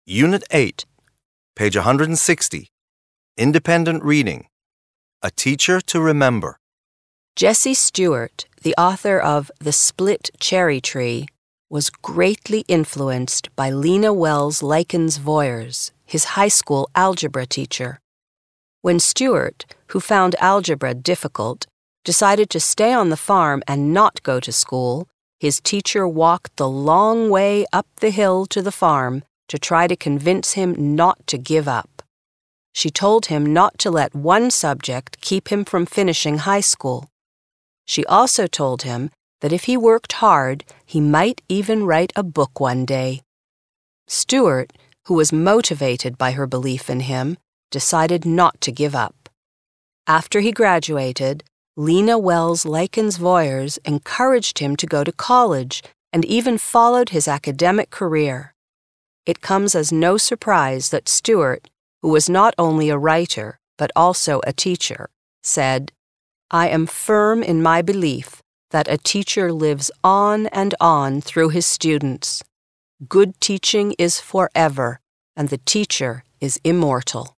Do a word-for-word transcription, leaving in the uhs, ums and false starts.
Unit eight, page one hundred sixty. Independent reading. A Teacher to Remember. Jessie Stewart, the author of The Split Cherry Tree, was greatly influenced by Lena Wells Likens Voyers, his high school algebra teacher. When Stewart, who found algebra difficult, decided to stay on the farm and not go to school, his teacher walked the long way up the hill to the farm to try to convince him not to give up. She told him not to let one subject keep him from finishing high school. She also told him that if he worked hard, he might even write a book one day. Stewart, who was motivated by her belief in him, decided not to give up. After he graduated, Lena Wells Likens Voyers encouraged him to go to college and even followed his academic career. It comes as no surprise that Stewart, who was not only a writer but also a teacher, said, "I am firm in my belief that a teacher lives on and on through his students. Good teaching is forever, and the teacher is immortal."